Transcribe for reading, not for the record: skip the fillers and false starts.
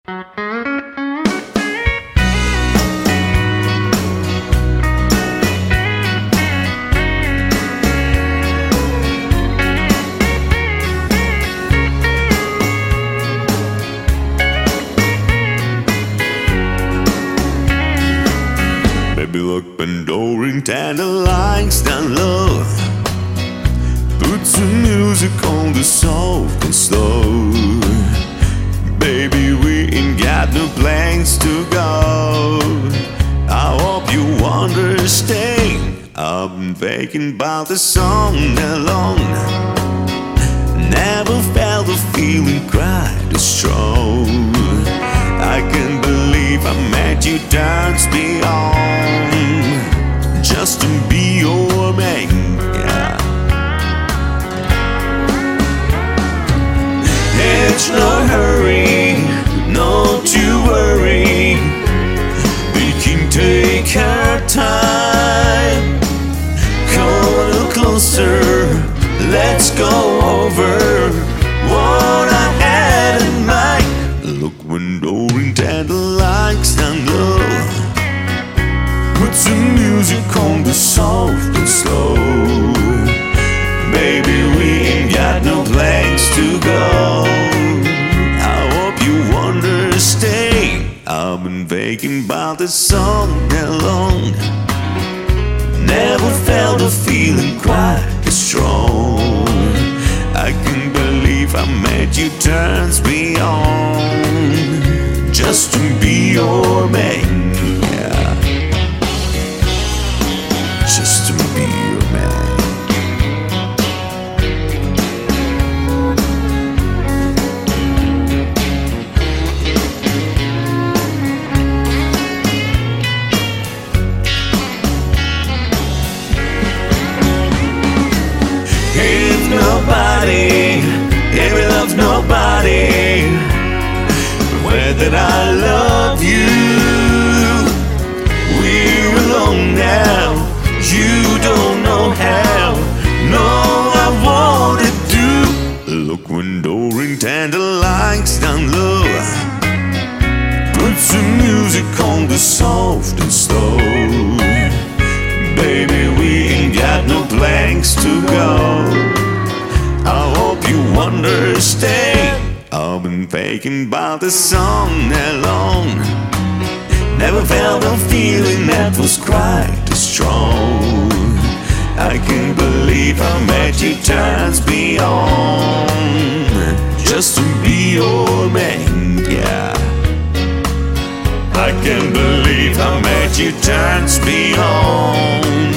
Baby, look, Pandoring dandelions down low. Put some music on the soft and slow. Baby, we ain't got no plans to go. I hope you understand. I've been thinking about the song alone. Never felt the feeling quite as strong. I can't believe I met you, turns me on, just to be your man, yeah. It's no hurry, not to worry. We can take our time. Come a little closer, let's go over what I had in mind. Look, Pandoring dandelions down low. Put some music on the soft and slow. Baby, we ain't got no plans to go. I hope you understand. I've been thinking about the song alone. Never felt a feeling quite as strong. I can't believe I met you, turns me on, just to be your man, yeah. Just to be your man. If nobody ever loved nobody, whether I love you, we're alone now. You don't know how. No, I wanna do. Look, Pandoring dandelions down low. Put some music on the soft and slow. Baby, we ain't got no plans to go. I hope you understand. I've been thinking about the song alone. Never felt a feeling that was quite as strong. I can't believe I met you, turns me on, just to be your man, yeah. I can't believe I met you, turns me on,